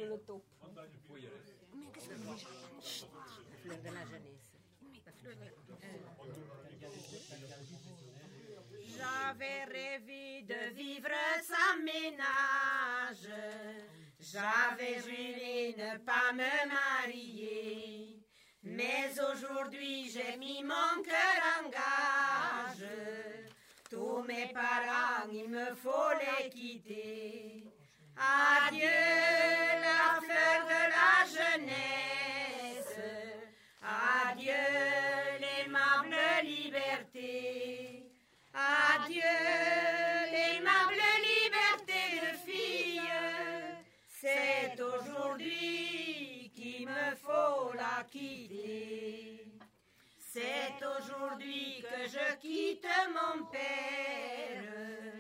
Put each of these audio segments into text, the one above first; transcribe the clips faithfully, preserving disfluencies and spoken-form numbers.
le taupe. Mais qu'est-ce que vous dites? La fleur de la jeunesse. La fleur de la... J'avais rêvé de vivre sans ménage. J'avais juré ne pas me marier. Mais aujourd'hui j'ai mis mon cœur en gage. Tous mes parents, il me faut les quitter. Adieu la fleur de la jeunesse. Adieu l'aimable liberté. Adieu l'aimable liberté de fille. C'est aujourd'hui qu'il me faut la quitter. C'est aujourd'hui que je quitte mon père.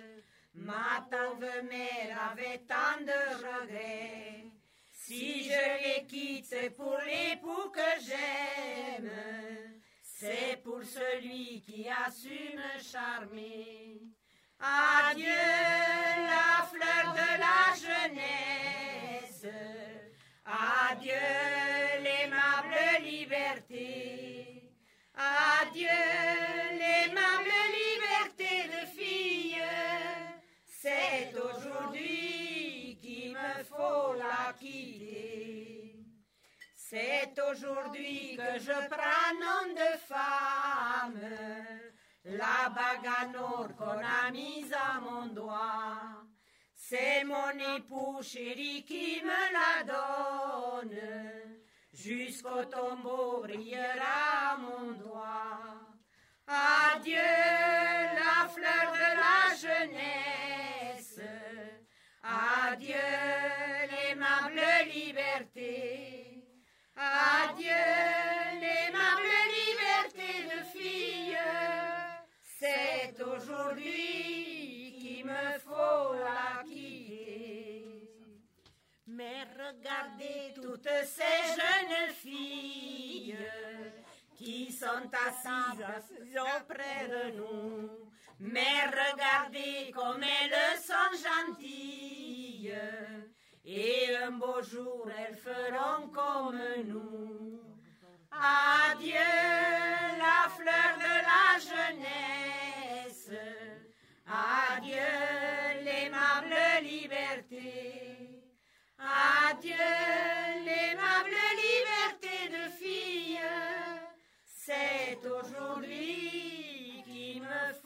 Ma pauvre mère avait tant de regrets. Si je les quitte, c'est pour l'époux que j'aime. C'est pour celui qui a su me charmer. Adieu la fleur de la jeunesse. Adieu l'aimable liberté. Adieu l'aimable liberté de fille. C'est aujourd'hui qu'il me faut la quitter. C'est aujourd'hui que je prends nom de femme, la bague en or qu'on a mise à mon doigt. C'est mon époux chéri qui me la donne, jusqu'au tombeau brillera mon doigt. Adieu la fleur de la jeunesse, adieu l'aimable liberté. Adieu l'aimable liberté de fille. C'est aujourd'hui qu'il me faut la quitter. Mais regardez toutes ces jeunes filles qui sont assises auprès de nous. Mais regardez comme elles sont gentilles. Et un beau jour, elles feront comme nous. Adieu la fleur de la jeunesse. Adieu l'aimable liberté. Adieu l'aimable liberté de fille. C'est aujourd'hui qu'il me